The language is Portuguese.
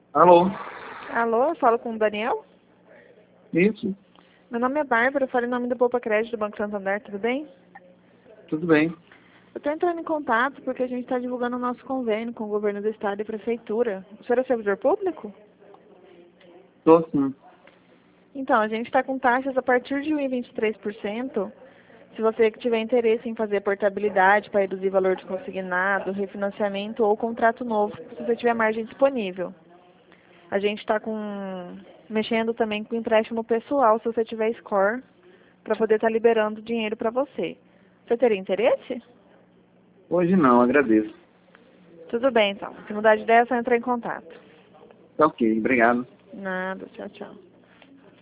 Alô? Alô, eu falo com o Daniel? Isso, Meu nome é Bárbara, eu falo em nome do Poupa Crédito do Banco Santander, tudo bem? tudo bem. Eu estou entrando em contato porque a gente está divulgando o nosso convênio com o governo do estado e prefeitura. O senhor é servidor público? Tô sim. Então, a gente está com taxas a partir de 1,23%. Se você tiver interesse em fazer portabilidade para reduzir valor de consignado, refinanciamento ou contrato novo, se você tiver margem disponível. A gente está mexendo também com empréstimo pessoal, se você tiver score, para poder estar liberando dinheiro para você. Você teria interesse? Hoje não, agradeço. Tudo bem, então. Se mudar de ideia, é só entrar em contato. Tá ok, obrigado. Nada, tchau, tchau.